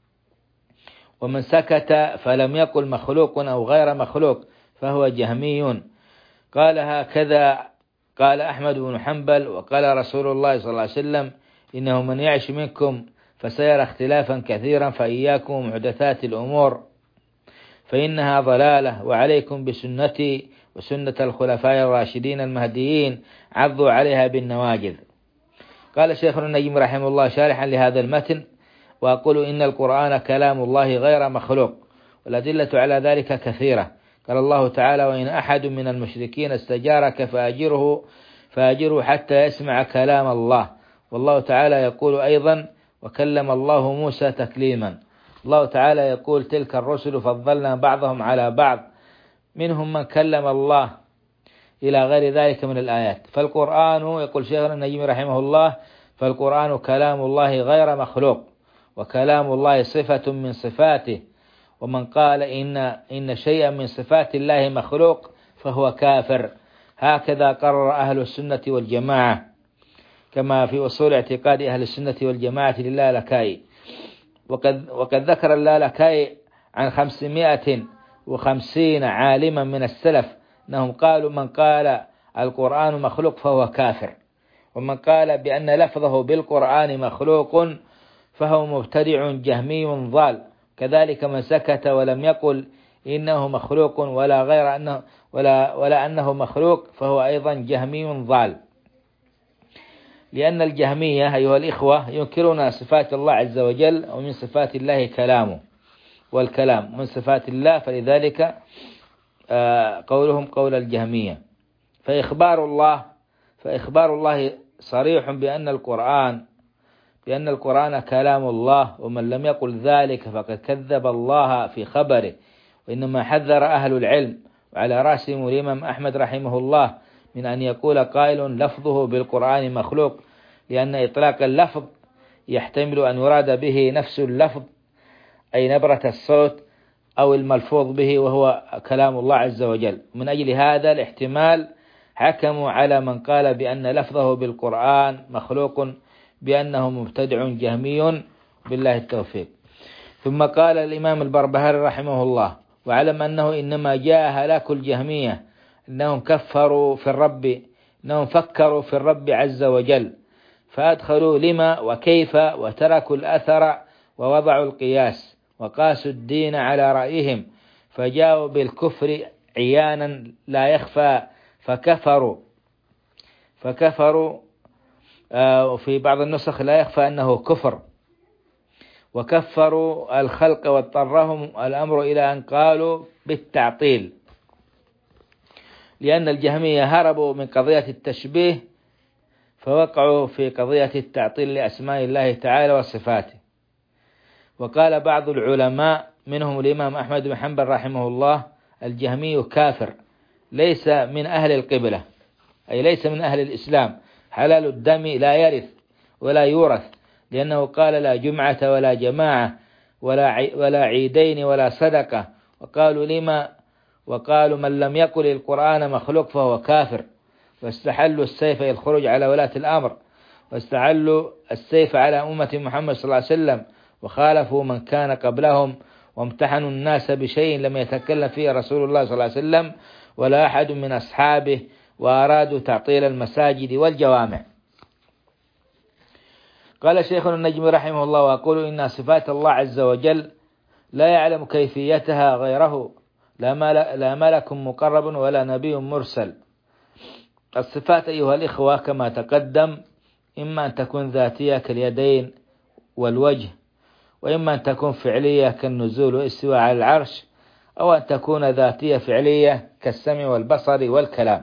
ومن سكت فلم يقل مخلوق أو غير مخلوق فهو جهمي. قال هكذا قال أحمد بن حنبل، وقال رسول الله صلى الله عليه وسلم: إنه من يعش منكم فسيرى اختلافا كثيرا، فإياكم ومحدثات الأمور فإنها ضلالة، وعليكم بسنتي وسنة الخلفاء الراشدين المهديين، عضوا عليها بالنواجذ. قال شيخنا النجم رحمه الله شارحا لهذا المتن: وأقول إن القرآن كلام الله غير مخلوق، والأدلة على ذلك كثيرة. قال الله تعالى: وإن أحد من المشركين استجارك فأجره حتى يسمع كلام الله. والله تعالى يقول أيضا: وكلم الله موسى تكليما. الله تعالى يقول: تلك الرسل فضلنا بعضهم على بعض، منهم من كلم الله، إلى غير ذلك من الآيات. فالقرآن، يقول شيخنا النجم رحمه الله، فالقرآن كلام الله غير مخلوق، وكلام الله صفة من صفاته. ومن قال إن شيئا من صفات الله مخلوق فهو كافر. هكذا قرر أهل السنة والجماعة، كما في أصول اعتقاد أهل السنة والجماعة للالكائي. وقد ذكر اللالكائي عن 550 عالما من السلف أنهم قالوا: من قال القرآن مخلوق فهو كافر، ومن قال بأن لفظه بالقرآن مخلوق فهو مبتدع جهمي ضال. كذلك من سكت ولم يقل إنه مخلوق ولا أنه مخلوق فهو أيضا جهمي ضال. لأن الجهمية أيها الإخوة ينكرون صفات الله عز وجل، ومن صفات الله كلامه، والكلام من صفات الله، فلذلك قولهم قول الجهمية. فإخبار الله صريح بأن القرآن كلام الله، ومن لم يقل ذلك فقد كذب الله في خبره. وإنما حذر أهل العلم، وعلى رأسهم الإمام أحمد رحمه الله، من أن يقول قائل لفظه بالقرآن مخلوق، لأن إطلاق اللفظ يحتمل أن يراد به نفس اللفظ، أي نبرة الصوت، أو الملفوظ به وهو كلام الله عز وجل. من أجل هذا الاحتمال حكموا على من قال بأن لفظه بالقرآن مخلوق بأنه مبتدع جهمي، بالله التوفيق. ثم قال الإمام البربهاري رحمه الله: واعلم أنه إنما جاء هلاك الجهمية أنهم فكروا في الرب عز وجل، فأدخلوا لما وكيف، وتركوا الأثر ووضعوا القياس، وقاسوا الدين على رأيهم، فجاءوا بالكفر عيانا لا يخفى، فكفروا وفي بعض النسخ لا يخفى أنه كفر، وكفروا الخلق، واضطرهم الأمر إلى أن قالوا بالتعطيل، لأن الجهمية هربوا من قضية التشبيه فوقعوا في قضية التعطيل لأسماء الله تعالى وصفاته. وقال بعض العلماء منهم الإمام أحمد بن حنبل رحمه الله: الجهمي كافر ليس من أهل القبلة، أي ليس من أهل الإسلام، حلال الدم، لا يرث ولا يورث، لأنه قال: لا جمعة ولا جماعة ولا عيدين ولا صدقة. وقالوا من لم يقل القرآن مخلوق فهو كافر. واستحلوا السيف، الخروج على ولاة الأمر، واستحلوا السيف على أمة محمد صلى الله عليه وسلم، وخالفوا من كان قبلهم، وامتحنوا الناس بشيء لم يتكلم فيه رسول الله صلى الله عليه وسلم ولا أحد من أصحابه، وأرادوا تعطيل المساجد والجوامع. قال شيخنا النجمي رحمه الله: وأقول إن صفات الله عز وجل لا يعلم كيفيتها غيره، لا ملك مقرب ولا نبي مرسل. الصفات أيها الإخوة كما تقدم إما أن تكون ذاتية كاليدين والوجه، وإما أن تكون فعلية كالنزول والاستواء على العرش، أو أن تكون ذاتية فعلية كالسمع والبصر والكلام.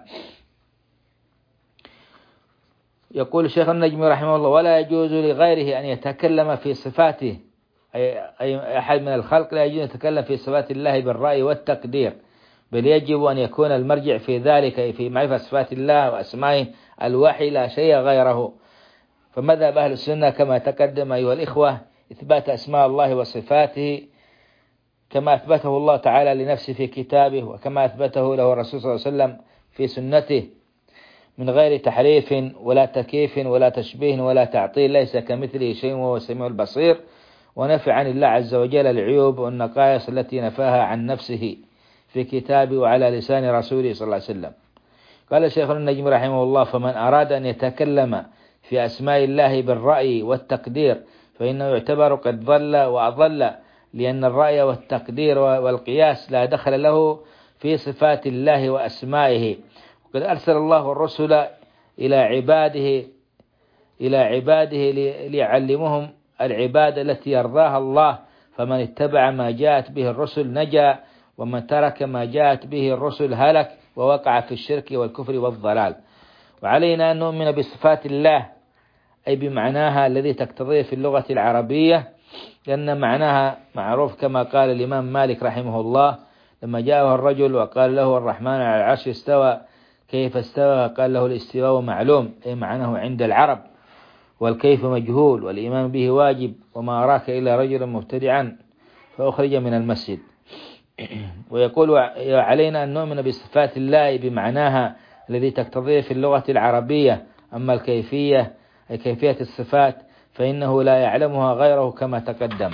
يقول الشيخ النجمي رحمه الله: ولا يجوز لغيره أن يتكلم في صفاته، أي أحد من الخلق لا يجوز أن يتكلم في صفات الله بالرأي والتقدير، بل يجب أن يكون المرجع في ذلك في معرفة صفات الله وأسمائه الوحي، لا شيء غيره. فمذهب أهل السنة كما تقدم أيها الإخوة إثبات أسماء الله وصفاته كما أثبته الله تعالى لنفسه في كتابه، وكما أثبته له الرسول صلى الله عليه وسلم في سنته، من غير تحريف ولا تكييف ولا تشبيه ولا تعطيل، ليس كمثله شيء وهو السميع البصير، ونفي عن الله عز وجل العيوب والنقائص التي نفاها عن نفسه في كتابه وعلى لسان رسوله صلى الله عليه وسلم. قال شيخنا النجم رحمه الله: فمن أراد أن يتكلم في أسماء الله بالرأي والتقدير فإنه يعتبر قد ضل وأضل، لأن الرأي والتقدير والقياس لا دخل له في صفات الله وأسمائه. وقد أرسل الله الرسل إلى عباده ليعلمهم العبادة التي يرضاها الله، فمن اتبع ما جاءت به الرسل نجا، ومن ترك ما جاءت به الرسل هلك ووقع في الشرك والكفر والضلال. وعلينا أن نؤمن بصفات الله، أي بمعناها الذي تقتضيه في اللغة العربية، لأن معناها معروف، كما قال الإمام مالك رحمه الله لما جاءه الرجل وقال له: الرحمن على العرش استوى، كيف استوى؟ قال له: الاستواء معلوم، أي معناه عند العرب، والكيف مجهول، والإيمان به واجب، وما أراك إلا رجلا مبتدعا فأخرج من المسجد. ويقول: علينا أن نؤمن بصفات الله بمعناها الذي تقتضيه في اللغة العربية، أما الكيفية أي كيفية الصفات فإنه لا يعلمها غيره كما تقدم.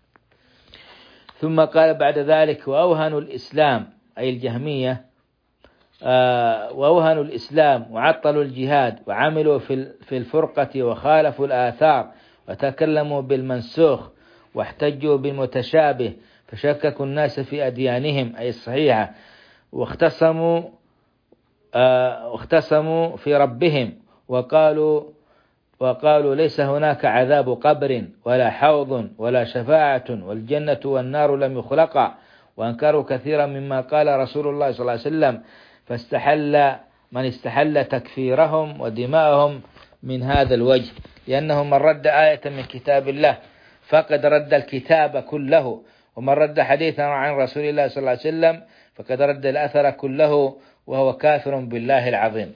ثم قال بعد ذلك: وأوهنوا الإسلام، أي الجهمية، وأوهنوا الإسلام وعطلوا الجهاد وعملوا في الفرقة وخالفوا الآثار وتكلموا بالمنسوخ واحتجوا بالمتشابه، فشككوا الناس في أديانهم أي الصحيحة، واختصموا في ربهم، وقالوا ليس هناك عذاب قبر ولا حوض ولا شفاعة والجنة والنار لم يخلقا، وأنكروا كثيرا مما قال رسول الله صلى الله عليه وسلم، فاستحل من استحل تكفيرهم ودماءهم من هذا الوجه، لأنه من رد آية من كتاب الله فقد رد الكتاب كله، ومن رد حديثا عن رسول الله صلى الله عليه وسلم فقد رد الأثر كله، وهو كافر بالله العظيم.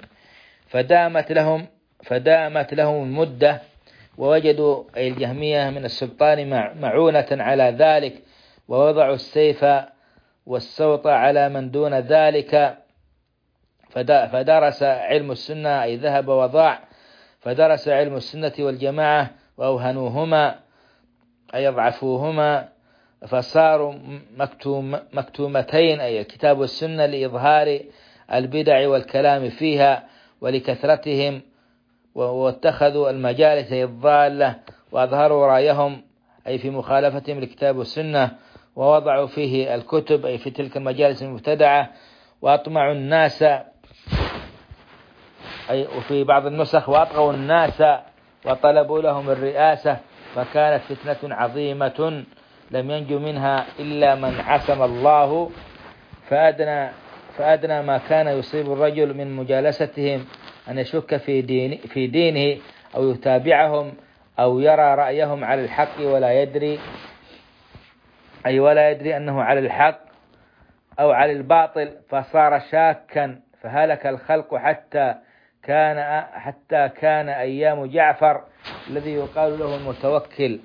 فدامت لهم المدة، ووجدوا أي الجهمية من السلطان معونة على ذلك، ووضعوا السيف والسوط على من دون ذلك، فدرس علم السنة، أي ذهب وضاع، فدرس علم السنة والجماعة وأوهنوهما أي يضعفوهما، فصاروا مكتومتين، أي الكتاب والسنة، لإظهار البدع والكلام فيها ولكثرتهم، واتخذوا المجالس الضالة وأظهروا رأيهم أي في مخالفتهم للكتاب والسنة، ووضعوا فيه الكتب أي في تلك المجالس المبتدعة، وأطمعوا الناس أي وفي بعض النسخ وأطغوا الناس وطلبوا لهم الرئاسة، فكانت فتنة عظيمة لم ينجو منها إلا من عصم الله. فأدنى ما كان يصيب الرجل من مجالستهم أن يشك في دينه، أو يتابعهم، أو يرى رأيهم على الحق ولا يدري أي ولا يدري أنه على الحق أو على الباطل، فصار شاكا، فهلك الخلق حتى كان أيام جعفر الذي يقال له المتوكل،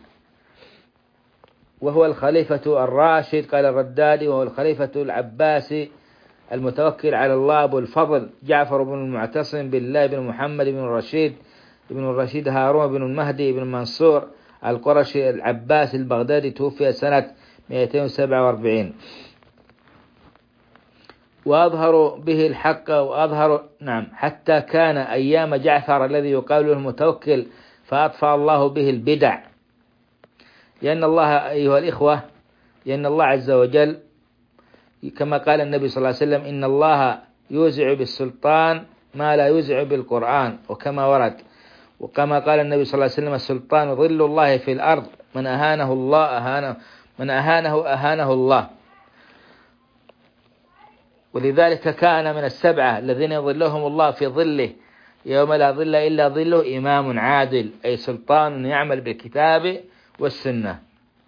وهو الخليفة الراشد، قال الردادي، وهو الخليفة العباسي المتوكل على الله أبو الفضل جعفر بن المعتصم بالله بن محمد بن الرشيد هارون بن المهدي بن منصور القرشي العباسي البغدادي، توفي سنة 247. وأظهر به الحق حتى كان أيام جعفر الذي يقال له المتوكل، فأطفى الله به البدع، لأن الله أيها الإخوة، لأن الله عز وجل كما قال النبي صلى الله عليه وسلم: إن الله يوزع بالسلطان ما لا يوزع بالقرآن، وكما ورد، وكما قال النبي صلى الله عليه وسلم: السلطان ظل الله في الأرض، من أهانه أهانه الله. ولذلك كان من السبعة الذين يظلهم الله في ظله يوم لا ظل إلا ظله إمام عادل، أي سلطان يعمل بالكتاب والسنة.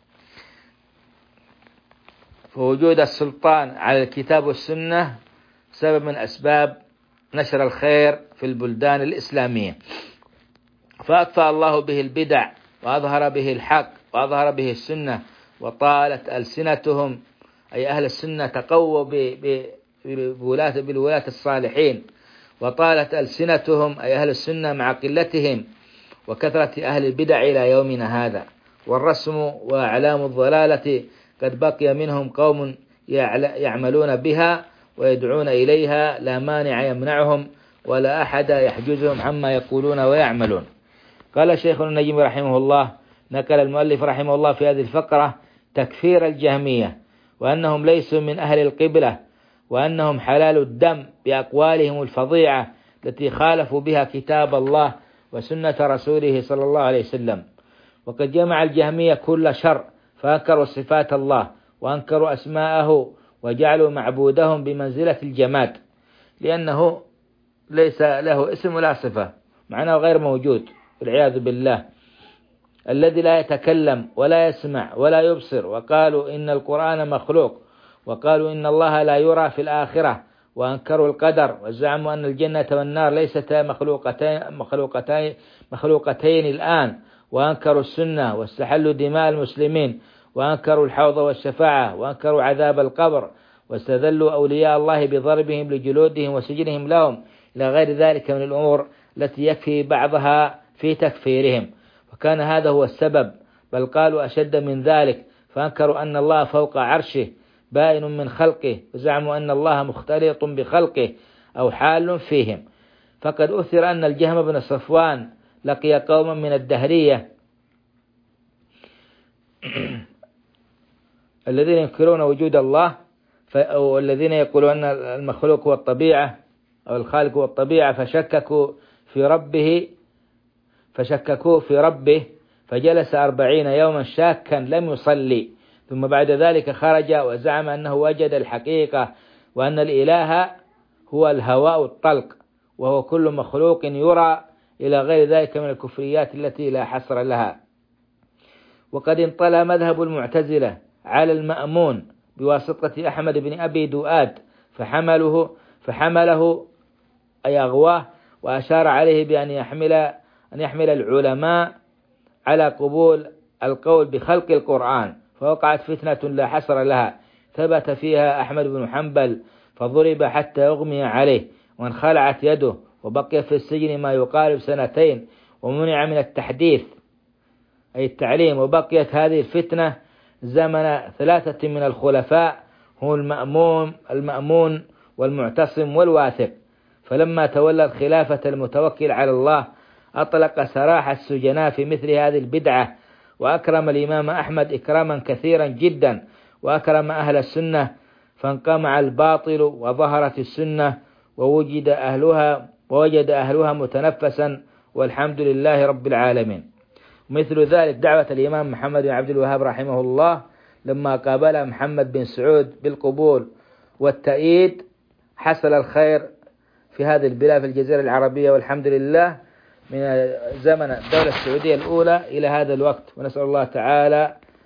فوجود السلطان على الكتاب والسنة سبب من أسباب نشر الخير في البلدان الإسلامية. فأطفأ الله به البدع، وأظهر به الحق، وأظهر به السنة، وطالت ألسنتهم، أي أهل السنة تقووا بالولاة الصالحين، وطالت ألسنتهم أي أهل السنة مع قلتهم وكثرة أهل البدع إلى يومنا هذا. والرسم وأعلام الضلالة قد بقي منهم قوم يعملون بها ويدعون إليها، لا مانع يمنعهم ولا أحد يحجزهم عما يقولون ويعملون. قال شيخنا النجم رحمه الله، نقل المؤلف رحمه الله في هذه الفقرة تكفير الجهمية، وأنهم ليسوا من أهل القبلة، وأنهم حلال الدم بأقوالهم الفظيعة التي خالفوا بها كتاب الله وسنة رسوله صلى الله عليه وسلم. وقد جمع الجهمية كل شر، فأنكروا صفات الله وأنكروا أسماءه، وجعلوا معبودهم بمنزلة الجماد، لأنه ليس له اسم ولا صفة، معناه غير موجود والعياذ بالله، الذي لا يتكلم ولا يسمع ولا يبصر. وقالوا إن القرآن مخلوق، وقالوا إن الله لا يرى في الآخرة، وأنكروا القدر، وزعموا أن الجنة والنار ليستا مخلوقتين الآن، وأنكروا السنة، واستحلوا دماء المسلمين، وأنكروا الحوض والشفاعة، وأنكروا عذاب القبر، واستذلوا أولياء الله بضربهم لجلودهم وسجنهم لهم، إلى غير ذلك من الأمور التي يكفي بعضها في تكفيرهم. وكان هذا هو السبب، بل قالوا أشد من ذلك، فأنكروا أن الله فوق عرشه بائن من خلقه، وزعموا أن الله مختلط بخلقه أو حال فيهم. فقد أثر أن الجهم بن صفوان لقي قوما من الدهرية الذين ينكرون وجود الله، أو الذين يقولون أن المخلوق هو الطبيعة أو الخالق هو الطبيعة، فشككوا في ربه، فجلس 40 يوما شاكا لم يصلي، ثم بعد ذلك خرج وزعم أنه وجد الحقيقة، وأن الإله هو الهواء الطلق، وهو كل مخلوق يرى، إلى غير ذلك من الكفريات التي لا حصر لها. وقد انطلى مذهب المعتزلة على المأمون بواسطة أحمد بن أبي دؤاد، فحمله أي أغواه، وأشار عليه بأن يحمل العلماء على قبول القول بخلق القرآن، فوقعت فتنة لا حصر لها، ثبت فيها أحمد بن حنبل فضرب حتى أغمي عليه، وانخلعت يده، وبقي في السجن ما يقارب 2 سنين، ومنع من التحديث أي التعليم. وبقيت هذه الفتنة زمن 3 من الخلفاء، هم المأمون والمعتصم والواثق. فلما تولى الخلافة المتوكل على الله، أطلق سراح السجناء في مثل هذه البدعة، وأكرم الإمام أحمد إكراما كثيرا جدا، وأكرم أهل السنة، فانقمع الباطل وظهرت السنة، ووجد أهلها متنفسا، والحمد لله رب العالمين. مثل ذلك دعوة الإمام محمد بن عبد الوهاب رحمه الله، لما قابل محمد بن سعود بالقبول والتأييد، حصل الخير في هذه البلاد في الجزيرة العربية، والحمد لله، من زمن الدولة السعودية الأولى إلى هذا الوقت. ونسأل الله تعالى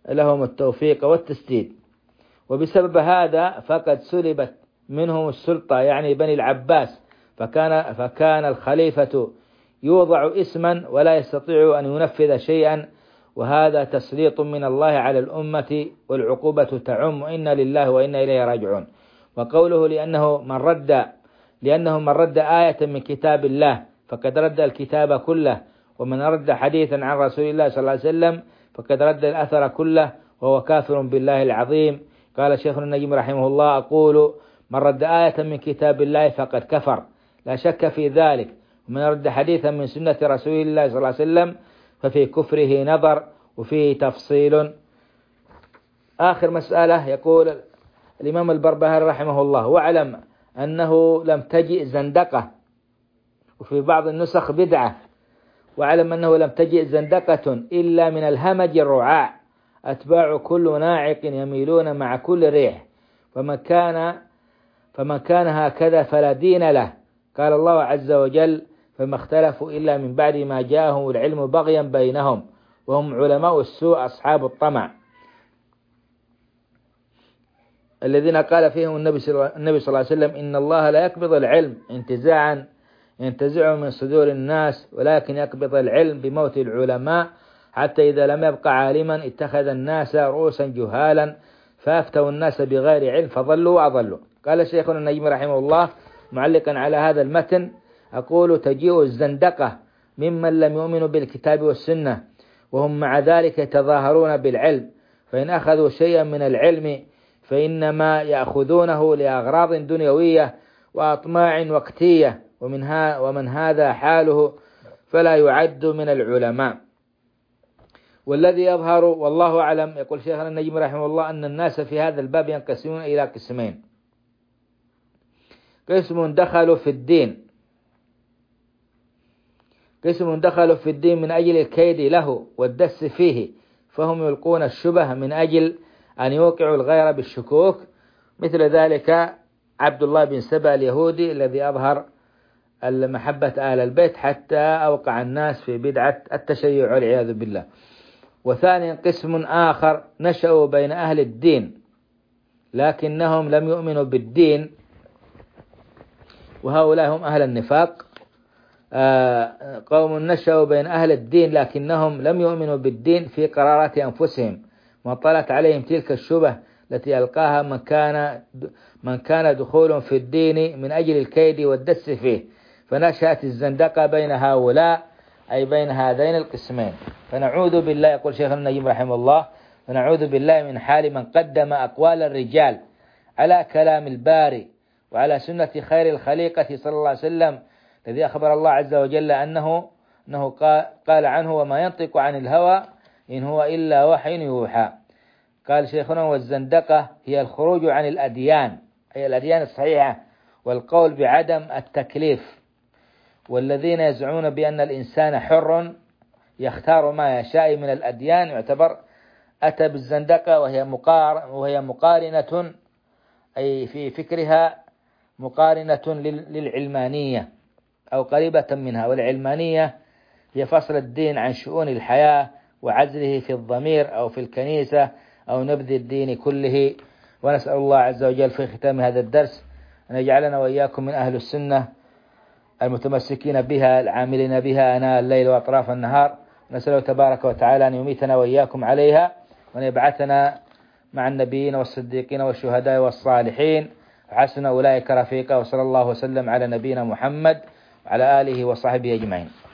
لهم التوفيق والتسديد. وبسبب هذا فقد سلبت منهم السلطة، يعني بني العباس، فكان الخليفة يوضع اسما ولا يستطيع أن ينفذ شيئا، وهذا تسليط من الله على الأمة، والعقوبة تعم، إنا لله وإنا إليه راجعون. وقوله لأنه من رد آية من كتاب الله فقد رد الكتاب كله، ومن رد حديثا عن رسول الله صلى الله عليه وسلم فقد رد الأثر كله، وهو كافر بالله العظيم. قال شيخنا النجم رحمه الله: أقول من رد آية من كتاب الله فقد كفر، لا شك في ذلك. ومن رد حديثا من سنة رسول الله صلى الله عليه وسلم ففي كفره نظر وفيه تفصيل. آخر مسألة، يقول الإمام البربهاري رحمه الله: واعلم أنه لم تجئ زندقة، وفي بعض النسخ بدعة، واعلم أنه لم تجئ زندقة إلا من الهمج الرعاع، أتباع كل ناعق يميلون مع كل ريح، فمن كان هكذا فلا دين له. قال الله عز وجل: فما اختلفوا إلا من بعد ما جاءهم العلم بغيا بينهم، وهم علماء السوء أصحاب الطمع، الذين قال فيهم النبي صلى الله عليه وسلم: إن الله لا يقبض العلم ينتزعه من صدور الناس، ولكن يقبض العلم بموت العلماء، حتى إذا لم يبق عالما اتخذ الناس رؤوسا جهالا فأفتوا الناس بغير علم فضلوا وأضلوا. قال شيخنا النجم رحمه الله معلقا على هذا المتن: أقول تجيء الزندقة ممن لم يؤمنوا بالكتاب والسنة، وهم مع ذلك يتظاهرون بالعلم، فإن أخذوا شيئا من العلم فإنما يأخذونه لأغراض دنيوية وأطماع وقتية، ومن هذا حاله فلا يعد من العلماء. والذي يظهر والله أعلم، يقول شيخنا النجم رحمه الله، أن الناس في هذا الباب ينقسمون إلى قسمين: قسم دخلوا في الدين من أجل الكيد له والدس فيه، فهم يلقون الشبه من أجل أن يوقعوا الغير بالشكوك، مثل ذلك عبد الله بن سبأ اليهودي الذي أظهر المحبة آل البيت حتى أوقع الناس في بدعة التشيع والعياذ بالله. وثاني قسم آخر نشأوا بين أهل الدين لكنهم لم يؤمنوا بالدين، وهؤلاء هم أهل النفاق. قوم نشأوا بين أهل الدين لكنهم لم يؤمنوا بالدين في قرارات أنفسهم، وطلت عليهم تلك الشبه التي ألقاها من كان دخول في الدين من أجل الكيد والدس فيه، فنشأت الزندقة بين هؤلاء، أي بين هذين القسمين. فنعوذ بالله، يقول شيخنا النجم رحمه الله: فنعوذ بالله من حال من قدم أقوال الرجال على كلام الباري وعلى سنة خير الخليقة صلى الله عليه وسلم، الذي أخبر الله عز وجل أنه قال عنه: وما ينطق عن الهوى إن هو إلا وحي يوحى. قال شيخنا: والزندقة هي الخروج عن الأديان، أي الأديان الصحيحة، والقول بعدم التكليف. والذين يزعمون بأن الإنسان حر يختار ما يشاء من الأديان يعتبر أتى بالزندقة، وهي مقارنة، أي في فكرها مقارنة للعلمانية أو قريبة منها. والعلمانية هي فصل الدين عن شؤون الحياة وعزله في الضمير أو في الكنيسة أو نبذ الدين كله. ونسأل الله عز وجل في ختام هذا الدرس أن يجعلنا وإياكم من أهل السنة المتمسكين بها العاملين بها آناء الليل وأطراف النهار. نسأله تبارك وتعالى أن يميتنا وإياكم عليها، وأن يبعثنا مع النبيين والصديقين والشهداء والصالحين، وحسن أولئك رفيقا. وصلى الله وسلم على نبينا محمد وعلى آله وصحبه أجمعين.